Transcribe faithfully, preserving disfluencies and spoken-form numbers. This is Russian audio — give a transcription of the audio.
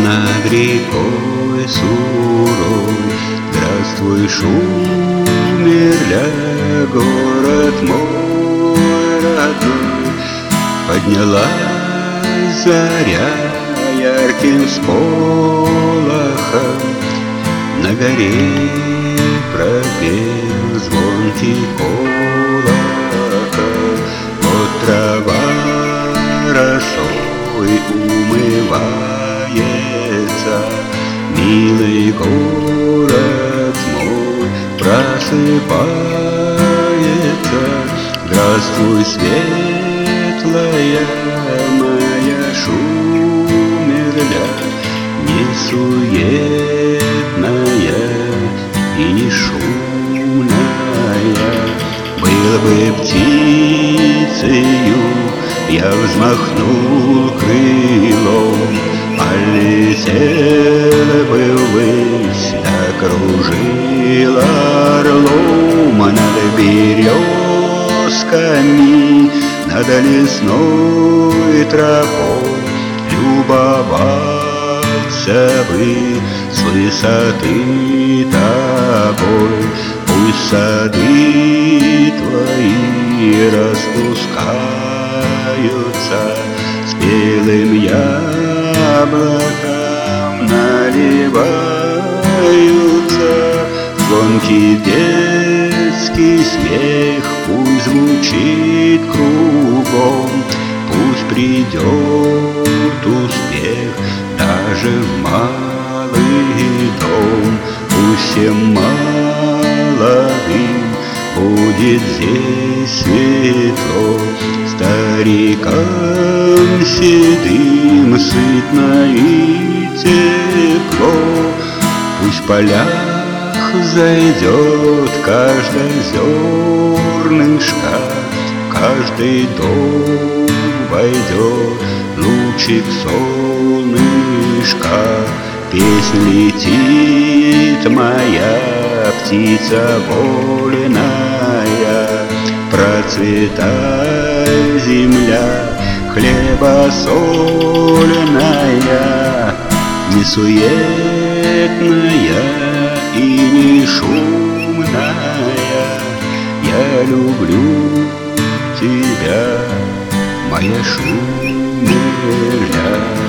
над рекой суровой. Здравствуй, Шумерля, город мой родной. Поднялась заря ярким сполохом, на горе пропел звонкий колокол. Вот трава росой умывается, милый город мой просыпается. Здравствуй, светлая моя Шумерля, не суетная и не шумная. Был бы птицею, я взмахнул крылом, а летела бы ввысь, окружил орлом. Над березками, над лесной тропой любоваться бы с высоты тобой. Пусть сады твои распускаются, спелым яблоком наливаются. Звонкий детский смех пусть звучит кругом, пусть придет успех даже в малый дом. Пусть всем молодым будет здесь светло, старикам седым сытно и тепло. Пусть в полях зайдет каждое зернышко, каждый дом войдет лучик солнышка. Песнь летит моя, птица вольная, процветай, земля, хлебосольная, не суетная и не шумная. Я люблю тебя, моя Шумерля.